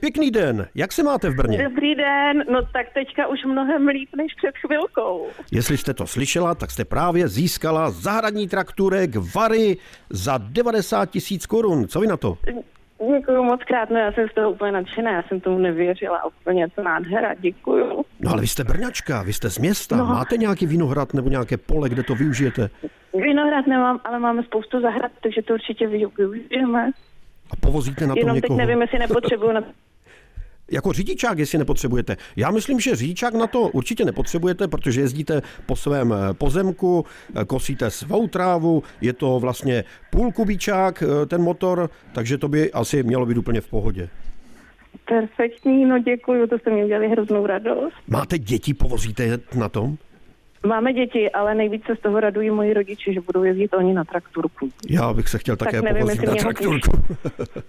Pěkný den, jak se máte v Brně? Dobrý den, no tak teďka už mnohem líp než před chvilkou. Jestli jste to slyšela, tak jste právě získala zahradní trakturek Vary za 90 000 korun. Co vy na to? Děkuju moc krát, no já jsem z toho úplně nadšená, já jsem tomu nevěřila, úplně to nádhera, děkuju. No ale vy jste Brňačka, vy jste z města, máte nějaký vinohrad nebo nějaké pole, kde to využijete? Vinohrad nemám, ale máme spoustu zahrad, takže to určitě využijeme. A povozíte na tom jenom někoho? Teď nevím, jestli nepotřebuju na... Jako řidičák, jestli nepotřebujete. Já myslím, že řidičák na to určitě nepotřebujete, protože jezdíte po svém pozemku, kosíte svou trávu, je to vlastně půlkubíčák ten motor, takže to by asi mělo být úplně v pohodě. Perfektní, no děkuju, to jste mi udělali hroznou radost. Máte děti, povozíte je na tom? Máme děti, ale nejvíce z toho radují moji rodiče, že budou jezdit oni na traktorku. Já bych se chtěl také nevím, povozit na jestli mě traktorku.